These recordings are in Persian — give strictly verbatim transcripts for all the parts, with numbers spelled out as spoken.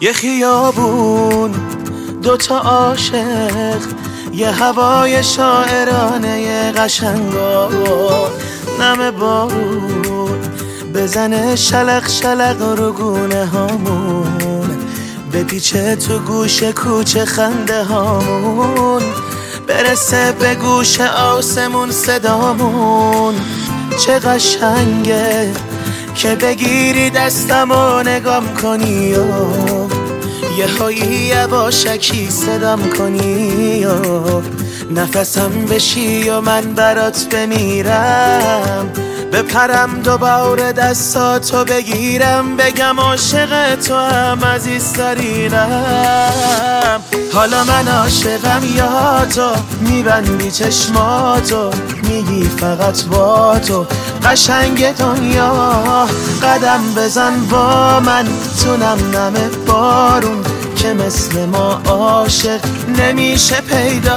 یه خیابون دوتا عاشق، یه هوای شاعرانه قشنگا، نم بارون بزنه شلق شلق رو گونه هامون، بپیچه تو گوش کوچه خنده هامون، برسه به گوش آسمون صدامون. چه قشنگه که بگیری دستم و نگام کنی و یه هایی یواشکی صدام کنی و نفسم بشی و من برات بمیرم، بپرم دوباره دستاتو بگیرم، بگم عاشق تو هم عزیزترینم. حالا من عاشقم یا تو، میبندی چشماتو میگی فقط با تو قشنگ دنیا، قدم بزن با من تو نم نم بارون که مثل ما عاشق نمیشه پیدا.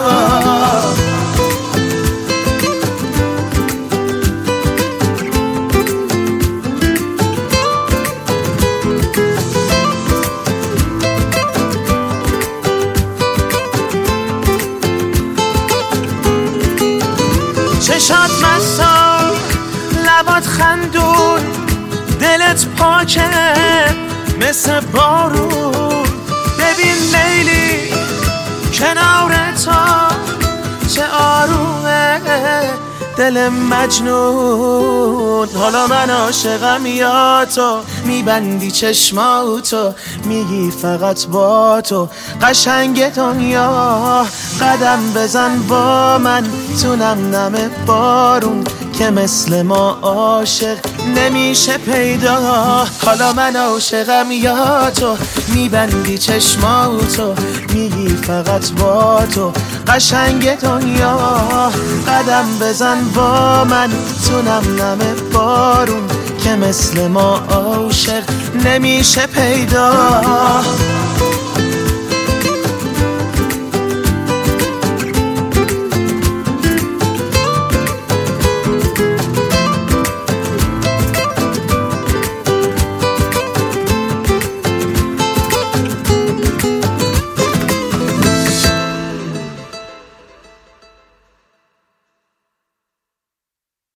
چشات مسا لبات خندون، دلت پاکه مثل بارون، ببین لیلی کنار تو چه آرومه دل مجنون. حالا من عاشقم یا تو، میبندی چشماتو میگی فقط با تو قشنگ دنیا، قدم بزن با من تو نم نم بارون که مثل ما عاشق نمیشه پیدا. حالا من عاشقم یا تو، میبندی چشماتو میگی فقط با تو قشنگ دنیا، قدم بزن با من تو نم نم بارون که مثل ما عاشق نمیشه پیدا.